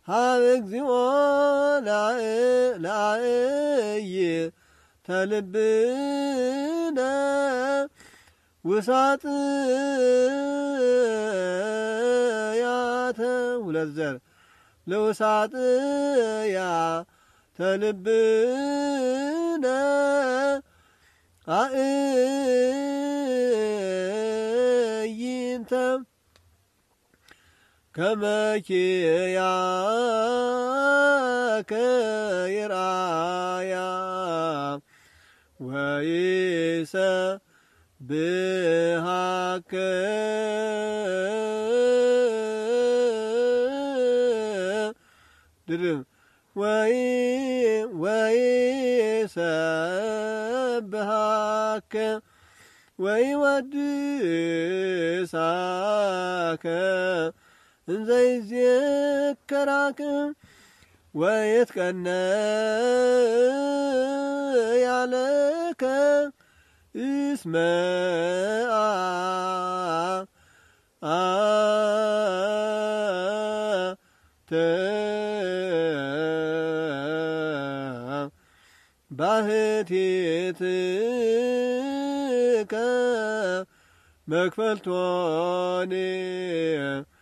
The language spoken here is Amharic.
ሃበግዚኦ ላእይ ተልብነ ውሳጥያተ ሁለት ዘር ለውሳጥያ ተልብነ አእይንተ ከመኪያከ ይርአያ ወይሰብሐከ ድርም ወይሰብሐከ ወይወድሳከ እንዘ ይዜከራከ ወይትቀነያለከ እስመ ባሕቲትከ መክፈልቶኒ